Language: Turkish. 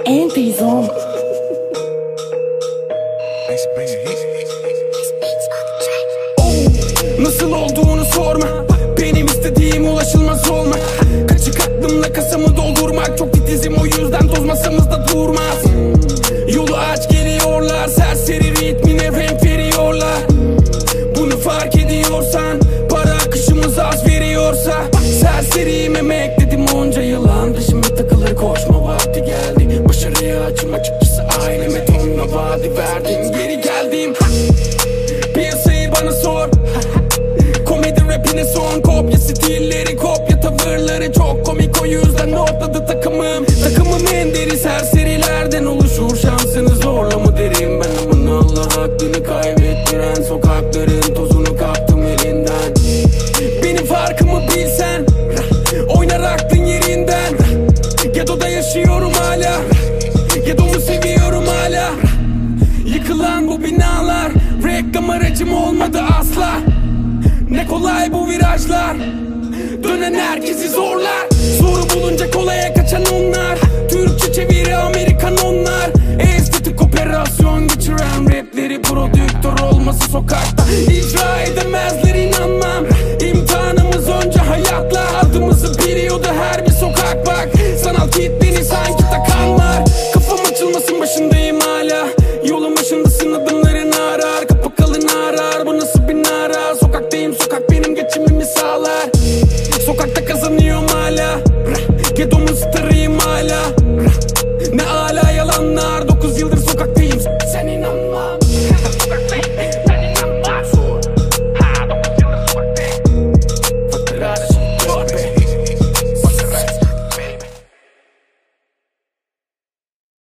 Enteizon. Nasıl olduğunu sorma, benim istediğim ulaşılmaz olmak. Kaçık aklımla kasamı doldurmak. Çok titizim, o yüzden toz masamızda durmaz. Yolu aç geliyorlar, serseri ritmine renk veriyorlar. Bunu fark ediyorsan, para akışımız az veriyorsa. Serseriyim, emekledim onca yılan. Dışıma takılır, koşma vakti geldi. Başarıya açım, açıkçası aileme tonla vaadi verdim. Geri geldim, piyasayı bana sor. Komedi rapine son kopya, stilleri kopya, tavırları çok komik, o yüzden notladı takımım. Takımım en deri serserilerden oluşur, şansını zorla mı derim ben. Aman Allah, aklını kaybettiren sokakların tozunu kaptım elinden. Benim farkımı bilsen, oynar aklın yerinden. Ghetto'da yaşıyorum hala, Ghetto'mu seviyorum hala. Yıkılan bu binalar, reklam aracım olmadı asla. Ne kolay bu virajlar, dönen herkesi zorlar. Soru bulunca kolaya kaçan onlar. Türkçe çeviri Amerikan onlar. Estetik operasyon geçiren rapleri, prodüktör olması sokak